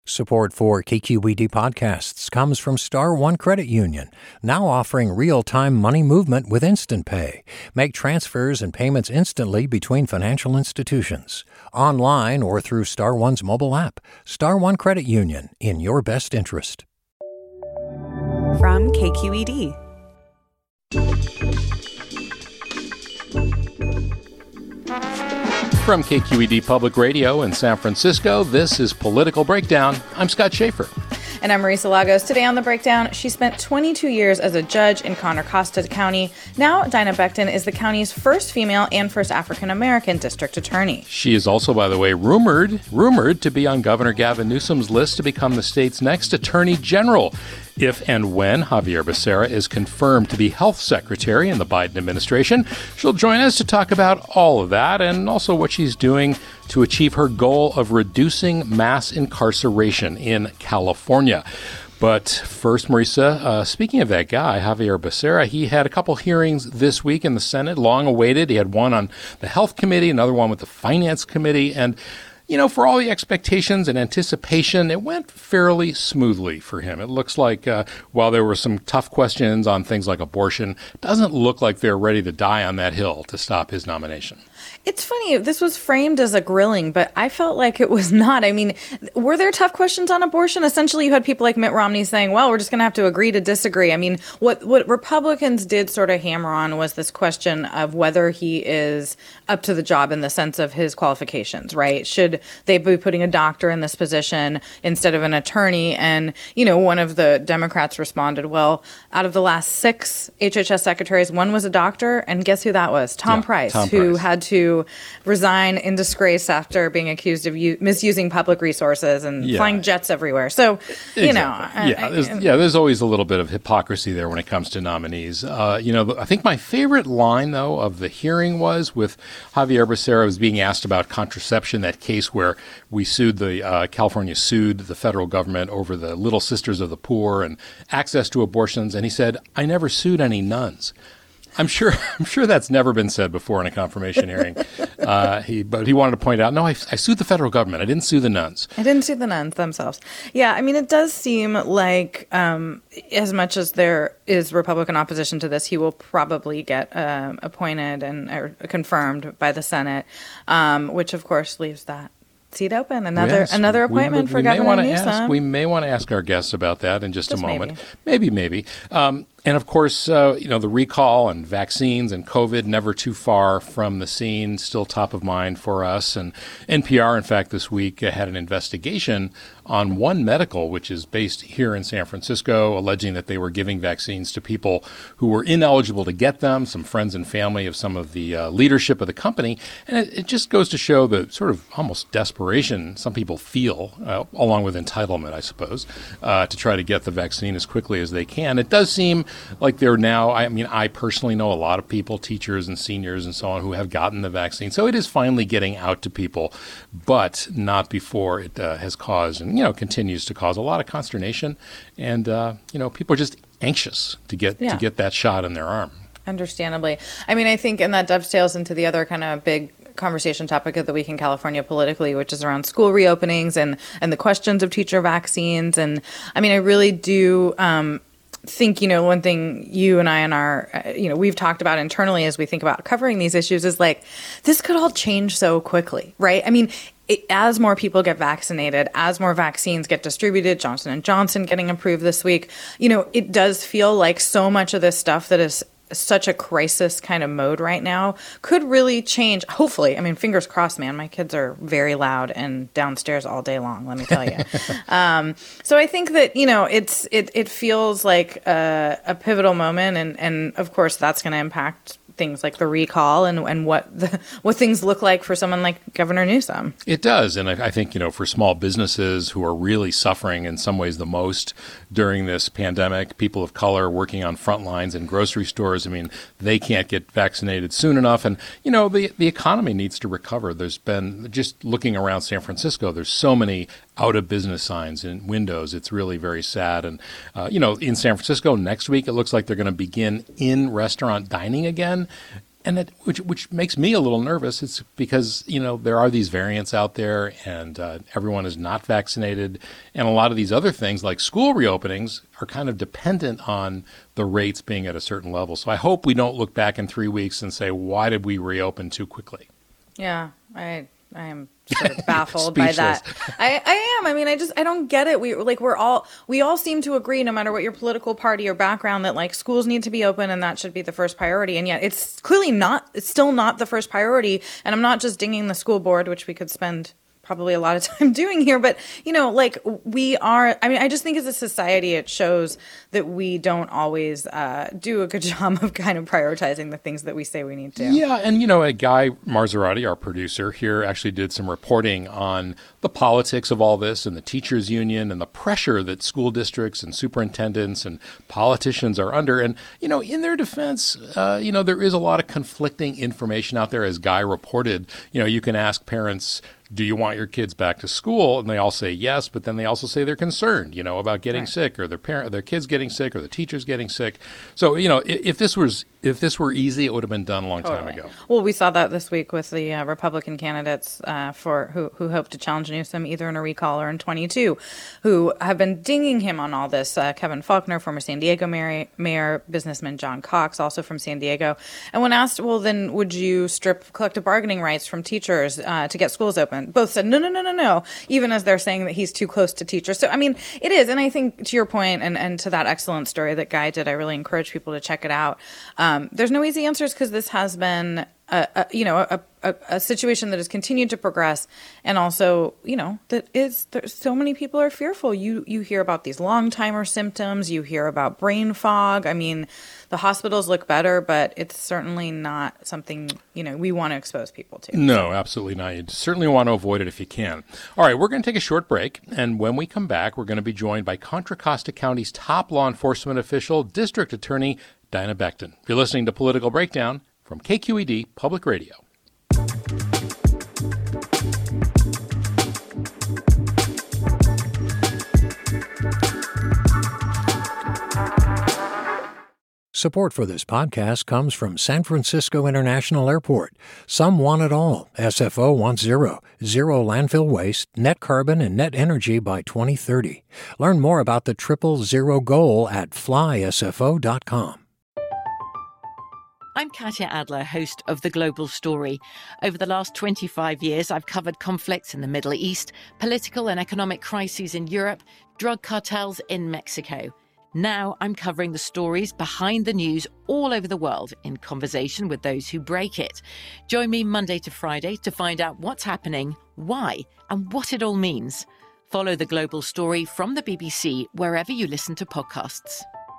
Support for KQED podcasts comes from Star One Credit Union, now offering real-time money movement with Instant Pay. Make transfers and payments instantly between financial institutions, online or through Star One's mobile app. Star One Credit Union, in your best interest. From KQED. From KQED Public Radio in San Francisco, this is Political Breakdown. I'm Scott Schaefer. And I'm Marisa Lagos. Today on The Breakdown, she spent 22 years as a judge in Contra Costa County. Now, Dinah Becton is the county's first female and first African-American district attorney. She is also, by the way, rumored to be on Governor Gavin Newsom's list to become the state's next attorney general, if and when Xavier Becerra is confirmed to be health secretary in the Biden administration. She'll join us to talk about all of that and also what she's doing to achieve her goal of reducing mass incarceration in California. But first, Marisa, speaking of that guy, Xavier Becerra, he had a couple hearings this week in the Senate, long awaited. He had one on the Health Committee, another one with the Finance Committee, and you know, for all the expectations and anticipation, it went fairly smoothly for him. It looks like while there were some tough questions on things like abortion, it doesn't look like they're ready to die on that hill to stop his nomination. It's funny, this was framed as a grilling, but I felt like it was not. I mean, were there tough questions on abortion? Essentially, you had people like Mitt Romney saying, well, we're just going to have to agree to disagree. I mean, what Republicans did sort of hammer on was this question of whether he is up to the job in the sense of his qualifications, right? Should they be putting a doctor in this position instead of an attorney? And, you know, one of the Democrats responded, well, out of the last 6 HHS secretaries, one was a doctor, and guess who that was? Tom Price, who had to resign in disgrace after being accused of misusing public resources and flying jets everywhere. So, you know. There's always a little bit of hypocrisy there when it comes to nominees. I think my favorite line, though, of the hearing was with Xavier Becerra was being asked about contraception, that case where California sued the federal government over the Little Sisters of the Poor and access to abortions. And he said, I never sued any nuns. I'm sure that's never been said before in a confirmation hearing. But he wanted to point out, no, I sued the federal government. I didn't sue the nuns. I didn't sue the nuns themselves. Yeah, I mean, it does seem like as much as there is Republican opposition to this, he will probably get appointed or confirmed by the Senate, which of course leaves that seat open. Another appointment for Governor Newsom. We may want to ask our guests about that in just a moment. Maybe. And of course, the recall and vaccines and COVID, never too far from the scene, still top of mind for us. And NPR, in fact, this week had an investigation on One Medical, which is based here in San Francisco, alleging that they were giving vaccines to people who were ineligible to get them, some friends and family of some of the leadership of the company. And it just goes to show the sort of almost desperation some people feel, along with entitlement, I suppose, to try to get the vaccine as quickly as they can. It does seem like they're now, I personally know a lot of people, teachers and seniors and so on, who have gotten the vaccine. So it is finally getting out to people, but not before it has caused and, continues to cause a lot of consternation. And, people are just anxious to get that shot in their arm. Understandably. I mean, I think, and that dovetails into the other kind of big conversation topic of the week in California politically, which is around school reopenings and the questions of teacher vaccines. And I mean, I really do think, one thing you and I and our, we've talked about internally as we think about covering these issues is like, this could all change so quickly, right? I mean, as more people get vaccinated, as more vaccines get distributed, Johnson & Johnson getting approved this week, it does feel like so much of this stuff that is such a crisis kind of mode right now could really change. Hopefully, I mean, fingers crossed, man. My kids are very loud and downstairs all day long, let me tell you. So I think that, it feels like a pivotal moment. And of course, that's going to impact things like the recall and what things look like for someone like Governor Newsom. It does. And I think, for small businesses who are really suffering in some ways the most during this pandemic, people of color working on front lines in grocery stores, they can't get vaccinated soon enough. And, the economy needs to recover. There's been, just looking around San Francisco, there's so many out of business signs in windows. It's really very sad. And, in San Francisco next week, it looks like they're going to begin in restaurant dining again. which makes me a little nervous. It's because, there are these variants out there, and everyone is not vaccinated. And a lot of these other things, like school reopenings, are kind of dependent on the rates being at a certain level. So I hope we don't look back in 3 weeks and say, why did we reopen too quickly? Yeah, I am sort of baffled by that. I am. I mean, I don't get it. We all seem to agree, no matter what your political party or background, that like schools need to be open and that should be the first priority. And yet it's clearly not. It's still not the first priority. And I'm not just dinging the school board, which we could spend probably a lot of time doing here, but we are, I just think as a society, it shows that we don't always do a good job of kind of prioritizing the things that we say we need to. Yeah. And, Guy Marzorati, our producer here, actually did some reporting on the politics of all this and the teachers union and the pressure that school districts and superintendents and politicians are under. And, in their defense, there is a lot of conflicting information out there. As Guy reported, you can ask parents, do you want your kids back to school? And they all say yes, but then they also say they're concerned, about getting sick, or their kids getting sick, or the teachers getting sick. So, if this were easy, it would have been done a long time ago. Well, we saw that this week with the Republican candidates who hope to challenge Newsom either in a recall or in 22, who have been dinging him on all this. Kevin Faulconer, former San Diego mayor, businessman John Cox, also from San Diego. And when asked, well, then would you strip collective bargaining rights from teachers to get schools open? Both said, no, even as they're saying that he's too close to teachers. So, I mean, it is. And I think to your point and to that excellent story that Guy did, I really encourage people to check it out. There's no easy answers because this has been a situation that has continued to progress, and also there's so many people are fearful. You hear about these long-timer symptoms, you hear about brain fog. I mean, the hospitals look better, but it's certainly not something we want to expose people to. No, absolutely not. You certainly want to avoid it if you can. All right, we're going to take a short break, and when we come back, we're going to be joined by Contra Costa County's top law enforcement official, District Attorney Dinah Becton. You're listening to Political Breakdown from KQED Public Radio. Support for this podcast comes from San Francisco International Airport. Some want it all. SFO wants zero landfill waste, net carbon, and net energy by 2030. Learn more about the 000 goal at flysfo.com. I'm Katya Adler, host of The Global Story. Over the last 25 years, I've covered conflicts in the Middle East, political and economic crises in Europe, drug cartels in Mexico. Now I'm covering the stories behind the news all over the world in conversation with those who break it. Join me Monday to Friday to find out what's happening, why, and what it all means. Follow The Global Story from the BBC wherever you listen to podcasts.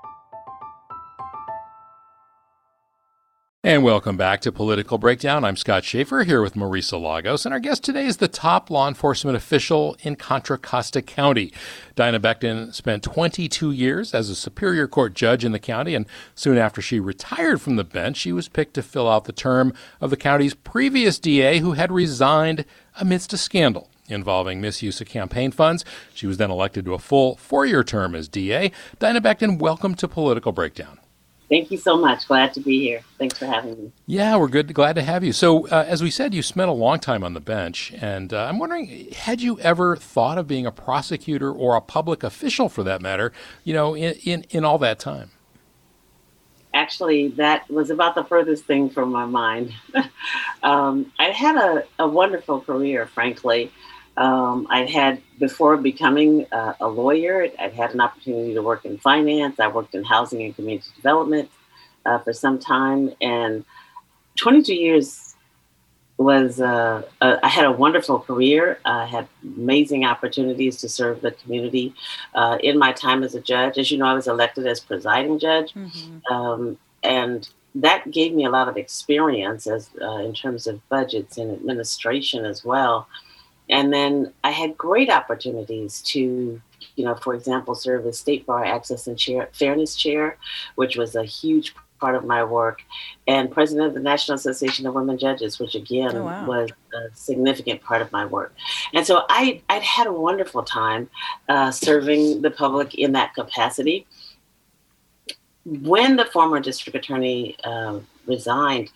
And welcome back to Political Breakdown. I'm Scott Schaefer here with Marisa Lagos, and our guest today is the top law enforcement official in Contra Costa County. Dinah Becton spent 22 years as a Superior Court judge in the county, and soon after she retired from the bench, she was picked to fill out the term of the county's previous DA, who had resigned amidst a scandal involving misuse of campaign funds. She was then elected to a full 4-year term as DA. Dinah Becton, welcome to Political Breakdown. Thank you so much. Glad to be here. Thanks for having me. Yeah, we're good. Glad to have you. So, as we said, you spent a long time on the bench, and I'm wondering, had you ever thought of being a prosecutor or a public official, for that matter, in all that time? Actually, that was about the furthest thing from my mind. I had a wonderful career, frankly. I'd had, before becoming a lawyer, I'd had an opportunity to work in finance. I worked in housing and community development for some time. And 22 years was, I had a wonderful career. I had amazing opportunities to serve the community in my time as a judge. As you know, I was elected as presiding judge. Mm-hmm. And that gave me a lot of experience in terms of budgets and administration as well. And then I had great opportunities to, for example, serve as State Bar Access and Fairness Chair, which was a huge part of my work, and President of the National Association of Women Judges, which again was a significant part of my work. And so I'd had a wonderful time serving the public in that capacity. When the former district attorney resigned,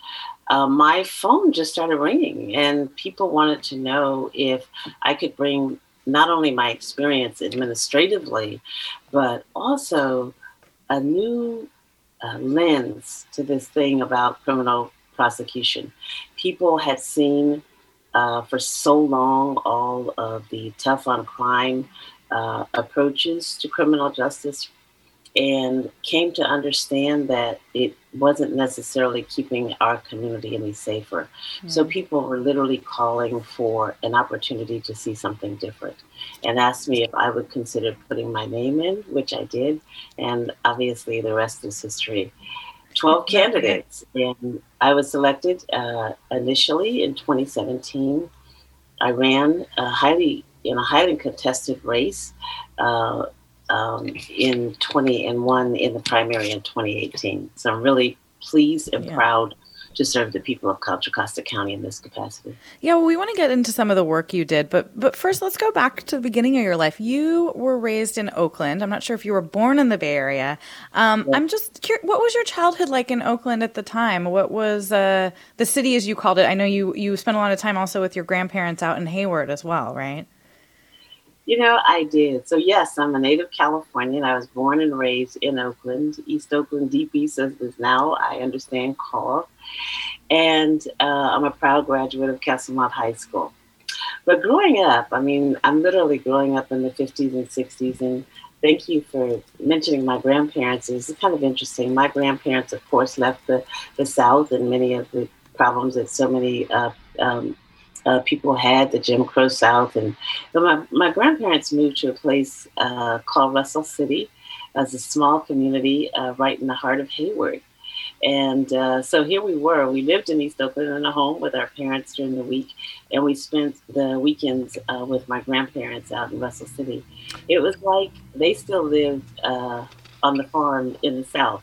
my phone just started ringing, and people wanted to know if I could bring not only my experience administratively, but also a new lens to this thing about criminal prosecution. People had seen for so long all of the tough on crime approaches to criminal justice, and came to understand that it wasn't necessarily keeping our community any safer. So people were literally calling for an opportunity to see something different and asked me if I would consider putting my name in, which I did. And obviously the rest is history. 12 candidates, and I was selected initially in 2017. I ran in a highly contested race in 20 and won in the primary in 2018. So I'm really pleased and proud to serve the people of Contra Costa County in this capacity. Yeah, well, we want to get into some of the work you did, but first let's go back to the beginning of your life. You were raised in Oakland. I'm not sure if you were born in the Bay Area. I'm just curious, what was your childhood like in Oakland at the time? What was the city, as you called it? I know you spent a lot of time also with your grandparents out in Hayward as well, right? I did. So yes, I'm a native Californian. I was born and raised in Oakland, East Oakland, Deep East, as is now, I understand, called. And I'm a proud graduate of Castlemont High School. But growing up, I'm literally growing up in the 50s and 60s. And thank you for mentioning my grandparents. It's kind of interesting. My grandparents, of course, left the South and many of the problems that so many people had, the Jim Crow South. And my grandparents moved to a place called Russell City, as a small community right in the heart of Hayward. And so here we were. We lived in East Oakland in a home with our parents during the week, and we spent the weekends with my grandparents out in Russell City. It was like they still lived on the farm in the South,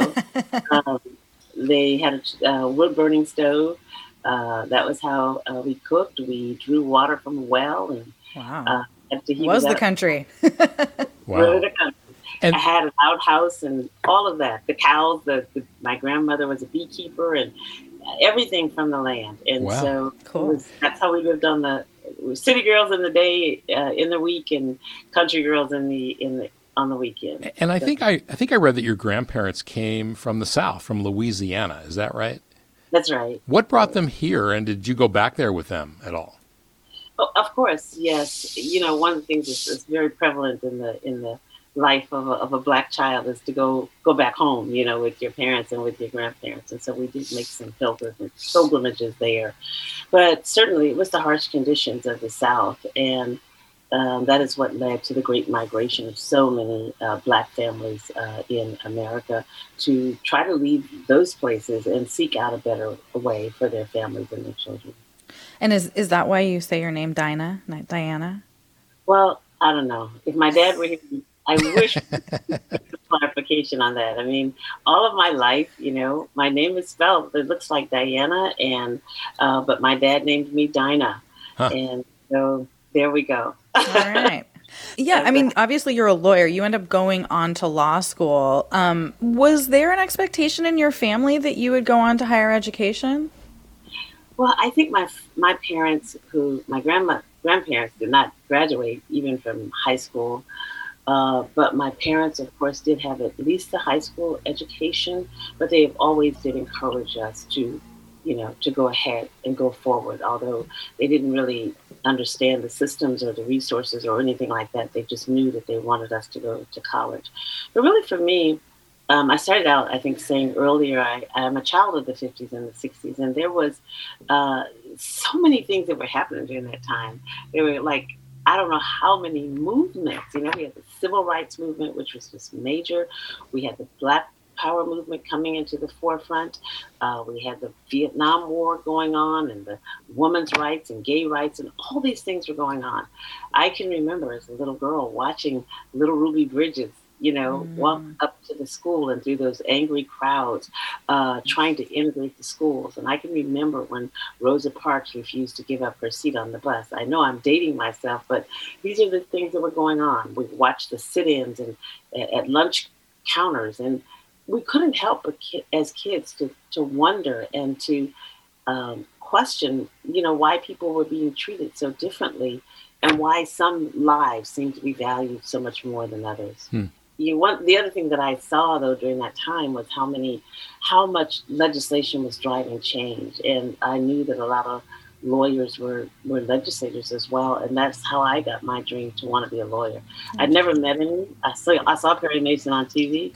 They had a wood-burning stove. That was how we cooked. We drew water from a well, and had to heat was it the up. country. Wow. And I had an outhouse and all of that. The cows. My grandmother was a beekeeper, and everything from the land. And so cool. That's how we lived on the city girls in the day, in the week, and country girls on the weekend. And I think I read that your grandparents came from the South, from Louisiana. Is that right? That's right. What brought them here, and did you go back there with them at all? Oh, of course, yes. One of the things that's very prevalent in the life of a Black child is to go back home, with your parents and with your grandparents. And so we did make some pilgrimages there. But certainly it was the harsh conditions of the South. And that is what led to the great migration of so many Black families in America to try to leave those places and seek out a better way for their families and their children. And is that why you say your name Dinah, not Diana? Well, I don't know. If my dad were here, I wish clarification on that. All of my life, my name is spelled, it looks like Diana, and but my dad named me Dinah. Huh. And so there we go. All right. Yeah, obviously you're a lawyer. You end up going on to law school. Was there an expectation in your family that you would go on to higher education? Well, I think my parents, my grandparents did not graduate even from high school. But my parents, of course, did have at least a high school education, but they always did encourage us to go ahead and go forward, although they didn't really understand the systems or the resources or anything like that. They just knew that they wanted us to go to college. But really for me, I started out, I think, saying earlier, I'm a child of the 50s and the 60s, and there was so many things that were happening during that time. There were I don't know how many movements. We had the civil rights movement, which was just major. We had the Black Power movement coming into the forefront. We had the Vietnam War going on, and the women's rights and gay rights, and all these things were going on. I can remember as a little girl watching Little Ruby Bridges, walk up to the school and through those angry crowds, trying to integrate the schools. And I can remember when Rosa Parks refused to give up her seat on the bus. I know I'm dating myself, but these are the things that were going on. We watched the sit-ins and at lunch counters, and we couldn't help but as kids to wonder and to question, why people were being treated so differently and why some lives seem to be valued so much more than others. The other thing that I saw though during that time was how much legislation was driving change, and I knew that a lot of lawyers were legislators as well, and that's how I got my dream to want to be a lawyer. I'd never met any. I saw Perry Mason on TV.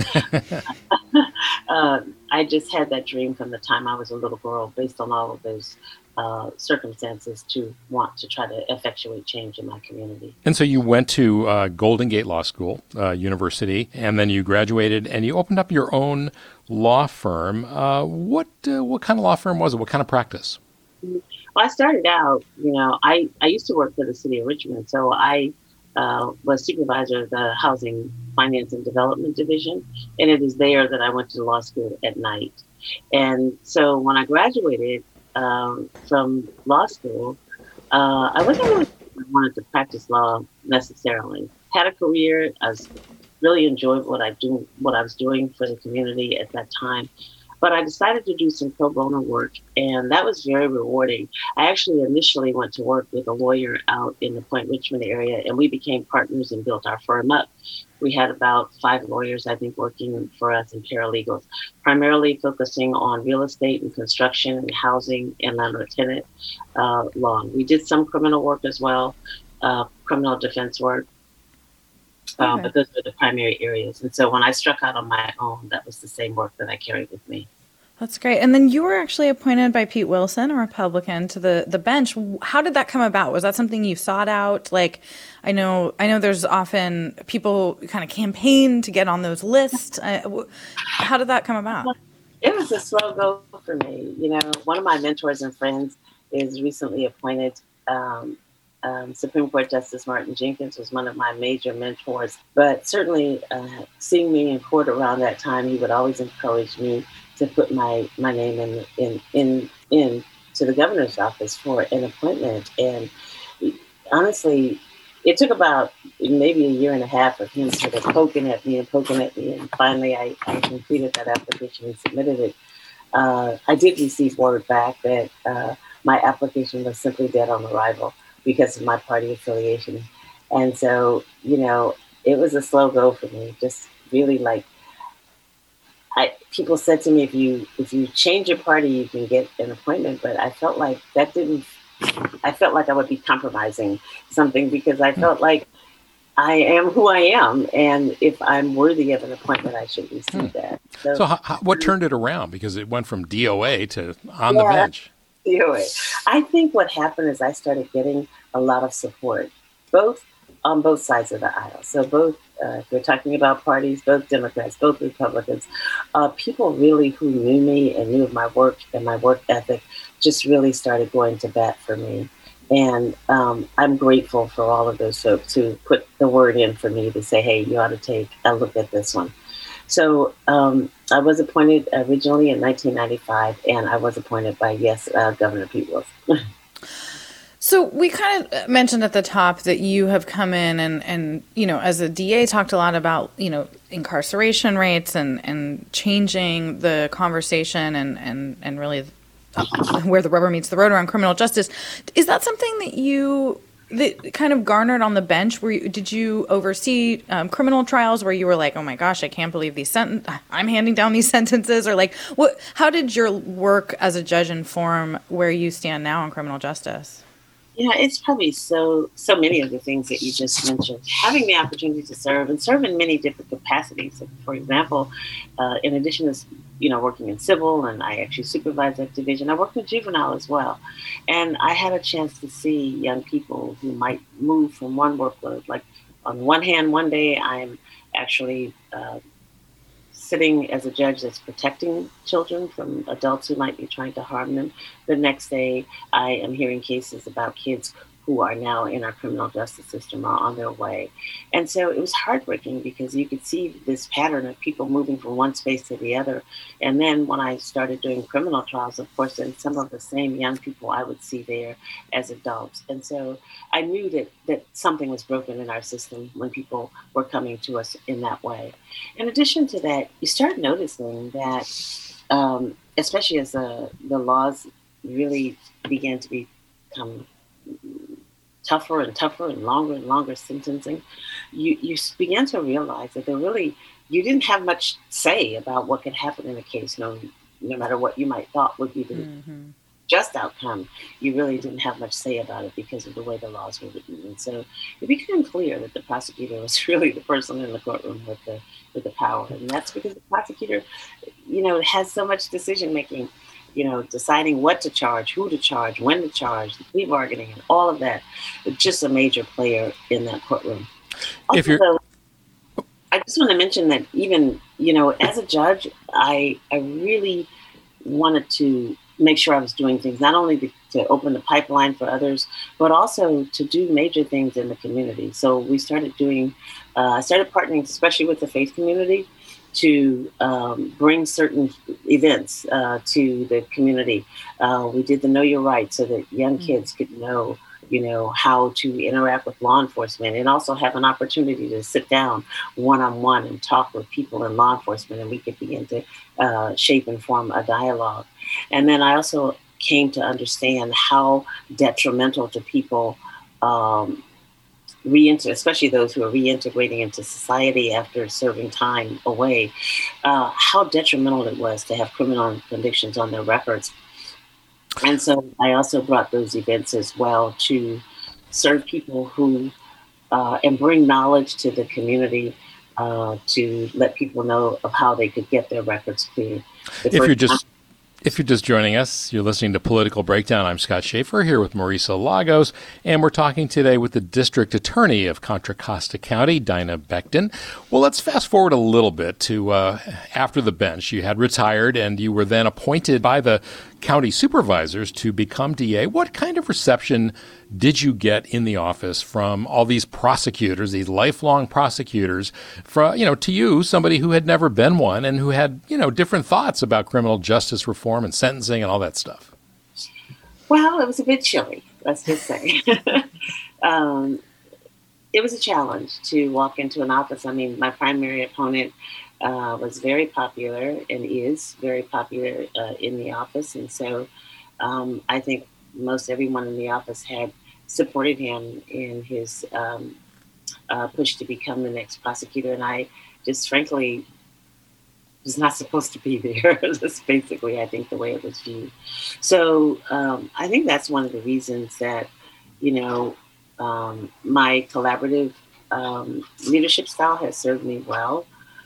I just had that dream from the time I was a little girl, based on all of those circumstances, to want to try to effectuate change in my community. And so you went to Golden Gate Law School, University, and then you graduated and you opened up your own law firm. What kind of law firm was it? What kind of practice? Well, I started out, I used to work for the city of Richmond, so I was supervisor of the Housing Finance and Development Division, and it is there that I went to law school at night. And so when I graduated from law school, I wasn't really wanted to practice law necessarily. Had a career. I really enjoyed what I was doing for the community at that time. But I decided to do some pro bono work, and that was very rewarding. I actually initially went to work with a lawyer out in the Point Richmond area, and we became partners and built our firm up. We had about 5 lawyers, I think, working for us and paralegals, primarily focusing on real estate and construction and housing and landlord-tenant law. We did some criminal work as well, criminal defense work. But those were the primary areas. And so when I struck out on my own, that was the same work that I carried with me. That's great. And then you were actually appointed by Pete Wilson, a Republican, to the bench. How did that come about? Was that something you sought out? Like, I know there's often people kind of campaign to get on those lists. How did that come about? It was a slow go for me. One of my mentors and friends is recently appointed. Supreme Court Justice Martin Jenkins was one of my major mentors, but certainly seeing me in court around that time, he would always encourage me to put my name in to the governor's office for an appointment. And honestly, it took about maybe a year and a half of him sort of poking at me, and finally I completed that application and submitted it. I did receive word back that my application was simply dead on arrival because of my party affiliation. And so, it was a slow go for me. Just really people said to me, if you change your party, you can get an appointment. But I felt like I felt like I would be compromising something, because I felt like I am who I am. And if I'm worthy of an appointment, I should receive that. So what turned it around? Because it went from DOA to on the bench. I think what happened is I started getting a lot of support, on both sides of the aisle. So both, if we're talking about parties, both Democrats, both Republicans, people really who knew me and knew of my work and my work ethic just really started going to bat for me. And I'm grateful for all of those folks who put the word in for me to say, hey, you ought to take a look at this one. So I was appointed originally in 1995, and I was appointed by, Governor Pete Wilson. So we kind of mentioned at the top that you have come in and as a DA, talked a lot about, incarceration rates and changing the conversation and really where the rubber meets the road around criminal justice. Is that something that kind of garnered on the bench? Did you oversee criminal trials where you were like, oh my gosh, I can't believe I'm handing down these sentences? Or how did your work as a judge inform where you stand now on criminal justice? It's probably so many of the things that you just mentioned. Having the opportunity to serve in many different capacities. For example, in addition to working in civil, and I actually supervise that division, I worked in juvenile as well. And I had a chance to see young people who might move from one workload. Like on one hand, one day I'm actually sitting as a judge that's protecting children from adults who might be trying to harm them. The next day, I am hearing cases about kids who are now in our criminal justice system or on their way. And so it was heartbreaking because you could see this pattern of people moving from one space to the other. And then when I started doing criminal trials, of course, then some of the same young people I would see there as adults. And so I knew that something was broken in our system when people were coming to us in that way. In addition to that, you start noticing that, especially as the laws really began to become tougher and tougher and longer sentencing, you began to realize that you didn't have much say about what could happen in a case, no matter what you might thought would be the just outcome. You really didn't have much say about it because of the way the laws were written. And so it became clear that the prosecutor was really the person in the courtroom with the power. And that's because the prosecutor, has so much decision making, deciding what to charge, who to charge, when to charge, the plea bargaining, and all of that. It's just a major player in that courtroom. Also, I just want to mention that even, as a judge, I really wanted to make sure I was doing things, not only to open the pipeline for others, but also to do major things in the community. So we started I started partnering, especially with the faith community, to bring certain events to the community. We did the Know Your Rights so that young kids could know how to interact with law enforcement, and also have an opportunity to sit down one-on-one and talk with people in law enforcement, and we could begin to shape and form a dialogue. And then I also came to understand how detrimental to people, especially those who are reintegrating into society after serving time away, how detrimental it was to have criminal convictions on their records. And so I also brought those events as well to serve people who, and bring knowledge to the community, to let people know of how they could get their records cleared. If you're just joining us, you're listening to Political Breakdown. I'm Scott Schaefer here with Marisa Lagos, and we're talking today with the District Attorney of Contra Costa County, Dinah Becton. Well, let's fast forward a little bit to after the bench. You had retired, and you were then appointed by the county supervisors to become DA. What kind of reception did you get in the office from all these prosecutors, these lifelong prosecutors, to you, somebody who had never been one and who had, different thoughts about criminal justice reform and sentencing and all that stuff? Well, it was a bit chilly, let's just say. It was a challenge to walk into an office. I mean, my primary opponent was very popular and is very popular in the office. And so I think most everyone in the office had supported him in his push to become the next prosecutor. And I just frankly was not supposed to be there. That's basically, I think, the way it was viewed. So I think that's one of the reasons that, my collaborative leadership style has served me well.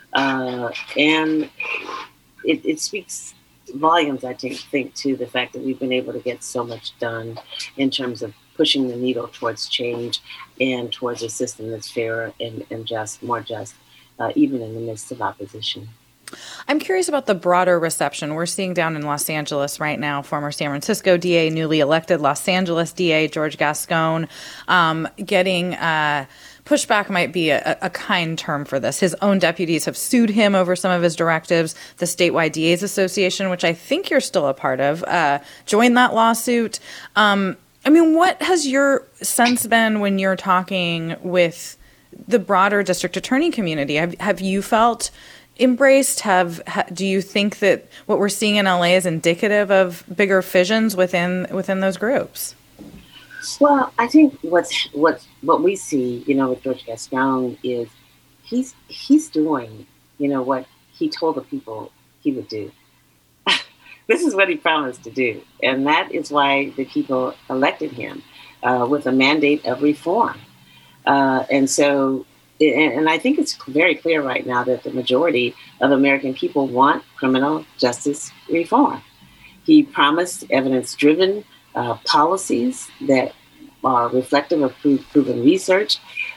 And it speaks volumes, I think, to the fact that we've been able to get so much done in terms of pushing the needle towards change and towards a system that's fairer and just, more just, even in the midst of opposition. I'm curious about the broader reception we're seeing down in Los Angeles right now. Former San Francisco DA, newly elected Los Angeles DA, George Gascon, getting pushback might be a kind term for this. His own deputies have sued him over some of his directives. The Statewide DAs Association, which I think you're still a part of, joined that lawsuit. What has your sense been when you're talking with the broader district attorney community? Have you felt embraced? Do you think that what we're seeing in LA is indicative of bigger fissions within those groups? Well, I think what we see, with George Gascon is he's doing, what he told the people he would do. This is what he promised to do, and that is why the people elected him with a mandate of reform. And so. And I think it's very clear right now that the majority of American people want criminal justice reform. He promised evidence-driven policies that are reflective of proven research.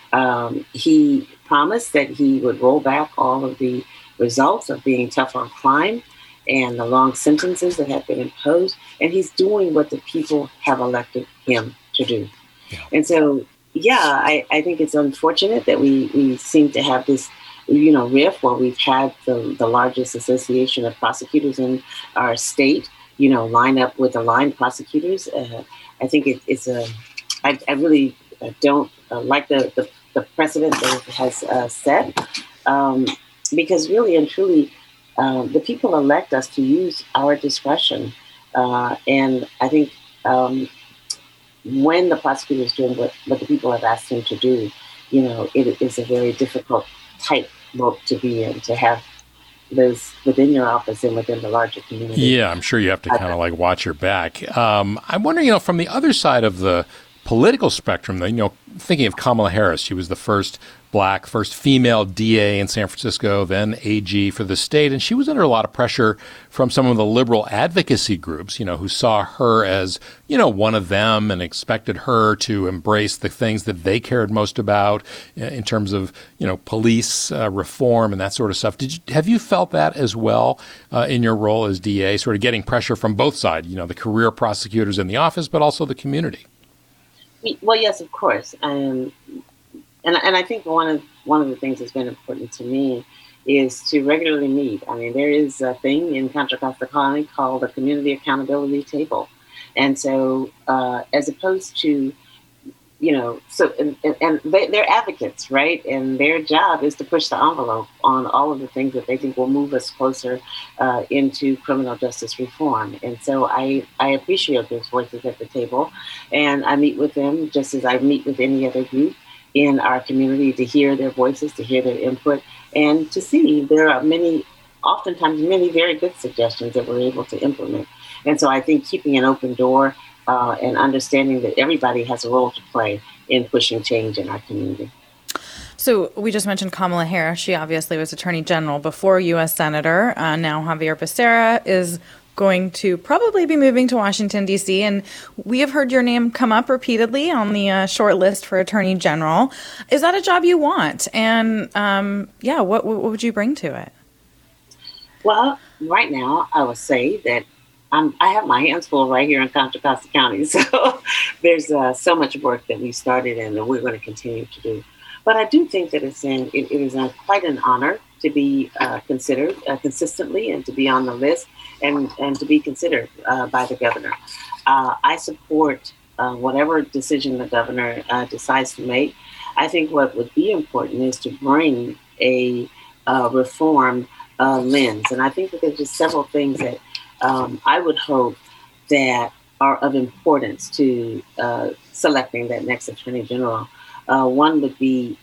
He promised that he would roll back all of the results of being tough on crime and the long sentences that have been imposed. And he's doing what the people have elected him to do. Yeah. And so, I think it's unfortunate that we seem to have this, rift where we've had the largest association of prosecutors in our state, line up with aligned prosecutors. I think I really don't like the precedent that it has set, because really and truly, the people elect us to use our discretion And I think when the prosecutor is doing what the people have asked him to do, it is a very difficult tightrope to be in, to have those within your office and within the larger community. Yeah, I'm sure you have to kind of like watch your back. I'm wondering, from the other side of the political spectrum, thinking of Kamala Harris, she was the first female DA in San Francisco, then AG for the state. And she was under a lot of pressure from some of the liberal advocacy groups, who saw her as, one of them and expected her to embrace the things that they cared most about in terms of, police reform and that sort of stuff. Have you felt that as well in your role as DA, sort of getting pressure from both sides, the career prosecutors in the office, but also the community? Well, yes, of course. And I think one of the things that's been important to me is to regularly meet. I mean, there is a thing in Contra Costa County called the Community Accountability Table. And so as opposed to, they're advocates, right? And their job is to push the envelope on all of the things that they think will move us closer into criminal justice reform. And so I appreciate those voices at the table. And I meet with them just as I meet with any other group in our community, to hear their voices, to hear their input, and to see there are oftentimes many very good suggestions that we're able to implement. And so I think keeping an open door and understanding that everybody has a role to play in pushing change in our community. So we just mentioned Kamala Harris. She obviously was Attorney General before U.S. Senator. Now Xavier Becerra is going to probably be moving to Washington, D.C., and we have heard your name come up repeatedly on the short list for Attorney General. Is that a job you want? And, what would you bring to it? Well, right now, I would say that I have my hands full right here in Contra Costa County, so there's so much work that we started and that we're going to continue to do. But I do think that it is quite an honor to be considered consistently and to be on the list and to be considered by the governor. I support whatever decision the governor decides to make. I think what would be important is to bring a reform lens. And I think that there's just several things that I would hope that are of importance to selecting that next Attorney General. One would be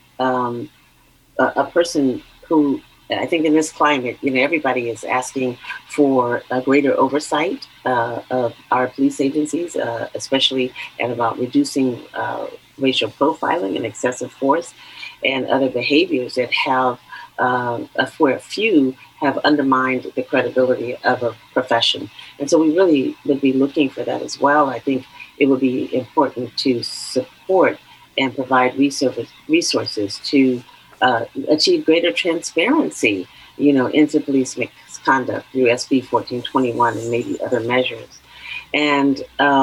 a person who, I think in this climate, everybody is asking for a greater oversight of our police agencies, especially and about reducing racial profiling and excessive force and other behaviors that have, for a few, have undermined the credibility of a profession. And so we really would be looking for that as well. I think it would be important to support and provide resources to achieve greater transparency, into police misconduct through SB 1421 and maybe other measures. And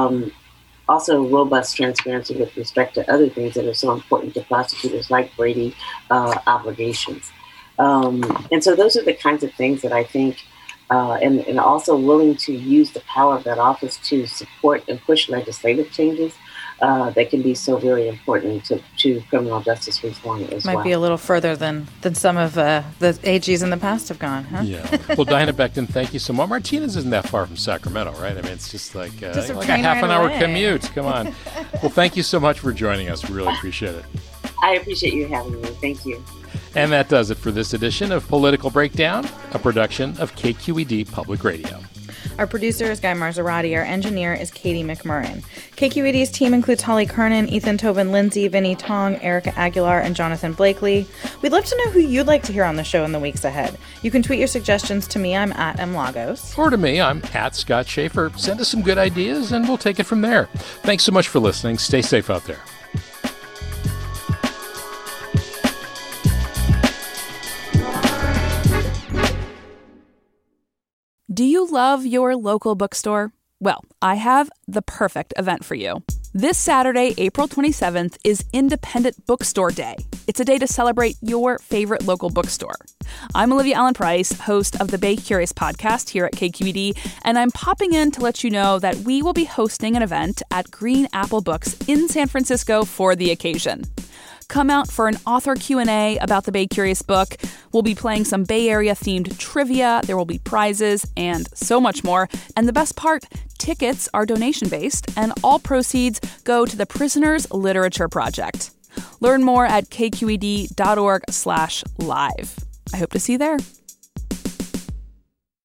also robust transparency with respect to other things that are so important to prosecutors, like Brady obligations. And so those are the kinds of things that I think, and also willing to use the power of that office to support and push legislative changes that can be so very important to criminal justice reform as well. Might be a little further than some of the AGs in the past have gone, huh? Yeah. Well, Diana Becton, thank you so much. Martinez isn't that far from Sacramento, right? I mean, it's just like a half an hour commute. Come on. Well, thank you so much for joining us. We really appreciate it. I appreciate you having me. Thank you. And that does it for this edition of Political Breakdown, a production of KQED Public Radio. Our producer is Guy Marzorati. Our engineer is Katie McMurrin. KQED's team includes Holly Kernan, Ethan Tobin, Lindsay, Vinnie Tong, Erica Aguilar, and Jonathan Blakely. We'd love to know who you'd like to hear on the show in the weeks ahead. You can tweet your suggestions to me. I'm at @MLagos. Or to me, I'm at Scott Schaefer. Send us some good ideas, and we'll take it from there. Thanks so much for listening. Stay safe out there. Do you love your local bookstore? Well, I have the perfect event for you. This Saturday, April 27th, is Independent Bookstore Day. It's a day to celebrate your favorite local bookstore. I'm Olivia Allen Price, host of the Bay Curious podcast here at KQED, and I'm popping in to let you know that we will be hosting an event at Green Apple Books in San Francisco for the occasion. Come out for an author Q&A about the Bay Curious book. We'll be playing some Bay Area-themed trivia. There will be prizes and so much more. And the best part, tickets are donation-based, and all proceeds go to the Prisoners Literature Project. Learn more at kqed.org/live. I hope to see you there.